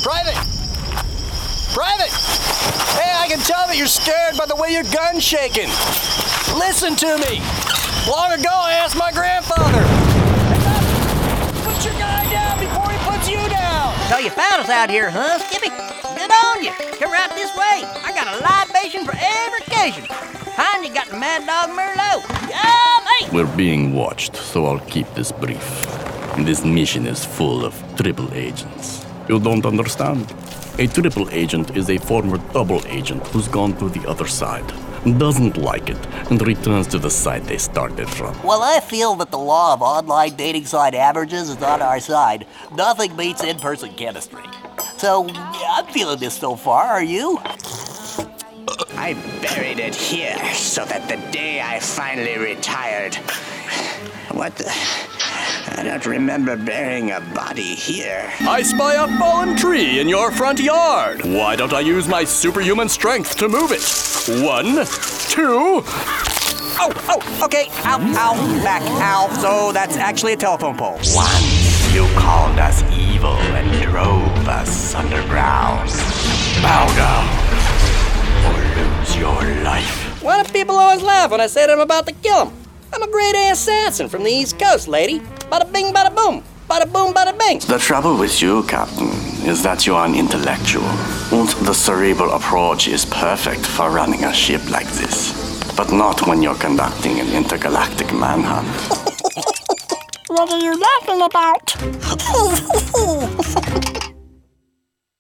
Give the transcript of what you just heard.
Private! Private! Hey, I can tell that you're scared by the way your gun's shaking. Listen to me. Long ago, I asked my grandfather. Put your guy down before he puts you down. So you found us out here, huh, Skippy? Good on you. Come right this way. I got a libation for every occasion. Behind you got the Mad Dog Merlot. Yummy! We're being watched, so I'll keep this brief. This mission is full of triple agents. You don't understand? A triple agent is a former double agent who's gone to the other side, doesn't like it, and returns to the side they started from. Well, I feel that the law of online dating site averages is on our side. Nothing beats in-person chemistry. So, I'm feeling this so far, are you? I buried it here so that the day I finally retired... What the... I don't remember burying a body here. I spy a fallen tree in your front yard. Why don't I use my superhuman strength to move it? 1, 2... Oh, okay. Ow, back, ow. So that's actually a telephone pole. Once you called us evil and drove us underground. Bow down or lose your life. Why do people always laugh when I say that I'm about to kill them? I'm a grade A assassin from the East Coast, lady. Bada bing, bada boom. Bada boom, bada bing. The trouble with you, Captain, is that you are an intellectual. And the cerebral approach is perfect for running a ship like this. But not when you're conducting an intergalactic manhunt. What are you laughing about?